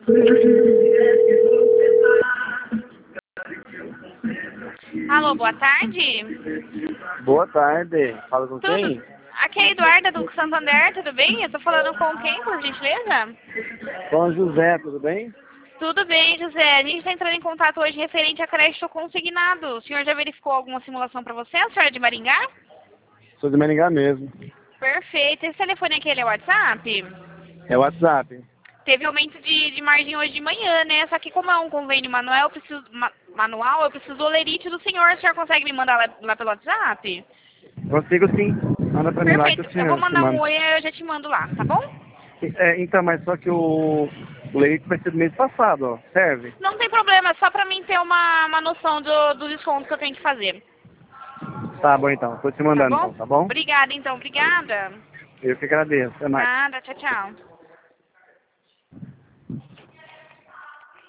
Alô, boa tarde. Boa tarde. Fala com Tudo? quem? Aqui é a Eduarda do Santander, tudo bem? Eu tô falando com quem, por gentileza? Com José, tudo bem? Tudo bem, José. A gente está entrando em contato hoje referente a crédito consignado. O senhor já verificou alguma simulação para você? A senhora é de Maringá? Sou de Maringá mesmo. Perfeito. Esse telefone aqui ele é WhatsApp? É WhatsApp. Teve aumento de margem hoje de manhã, né? Só que como é um convênio manual, eu preciso do olerite do senhor. O senhor consegue me mandar lá pelo WhatsApp? Consigo sim. Manda pra mim lá que Perfeito. o Eu vou senhor te mandar um manda. oi e eu já te mando lá, tá bom? Então, mas só que o leite vai ser do mês passado, ó. Serve? Não tem problema, é só pra mim ter uma noção do desconto que eu tenho que fazer. Tá bom então. Tô te Tá mandando bom? então, tá bom? Obrigada, então. Obrigada. Eu que agradeço. Até mais. Nada. Tchau, tchau.